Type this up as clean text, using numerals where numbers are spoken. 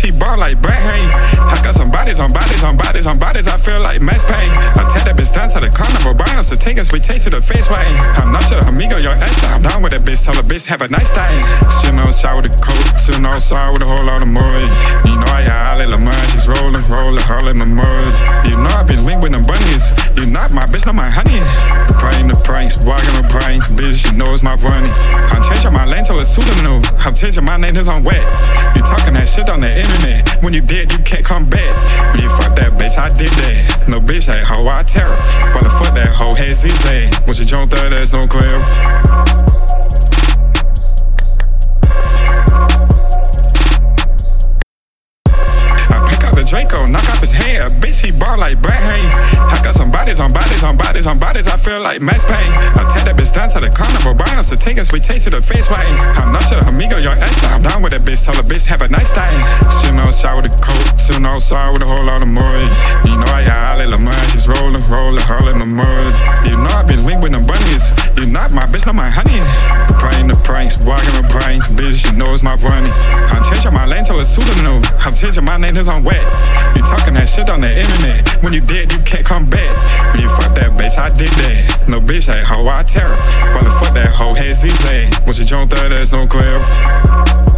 she ball like Brad Hay. I got some bodies on bodies on bodies on bodies, I feel like Max Payne. I take that bitch down to the carnival, buy us to take us, we taste to the face way. I'm not your amigo, your ex, I'm down with that bitch, tell a bitch have a nice day. She knows shot with the coke, she knows saw with a whole lot of mud. You know I got all in the mud, she's rolling, all in the mud. You know I been linked with them bunnies, you not my bitch, not my honey. Praying the pranks, walking the prank, bitch, you know it's not funny. I'm changing my lane to a pseudonym, I'm changing my name, it's on wet. You talking that shit on the internet, when you dead, you can't come back. When you fuck that bitch, I did that. No bitch, that hoe, I tear her. While the fuck that hoe, head zigzag. When she jump there, there's no clear. Draco, knock off his hair, bitch, he ball like Brad Hay. I got some bodies on bodies on bodies on bodies, I feel like Max Payne. I take that bitch down to the carnival, buy us to take us, we taste to the face way. I'm not your amigo, your ex, I'm down with that bitch, tell a bitch have a nice day. She knows shot with the coke, she knows saw with a whole lot of mud. You know I got all in the mud, she's rolling, all in the mud. You know I been linked with them bunnies, you not my bitch, not my honey. Praying the pranks, walking the prank, bitch, you know it's not funny. I'm changing my lane to a pseudonym, I'm changing my name, it's on wet. You talking that shit on the internet, when you dead, you can't come back. When you fuck that bitch, I did that. No bitch, that hoe, I tear her. While the fuck that hoe, head zigzag. When she jump there, there's no clear.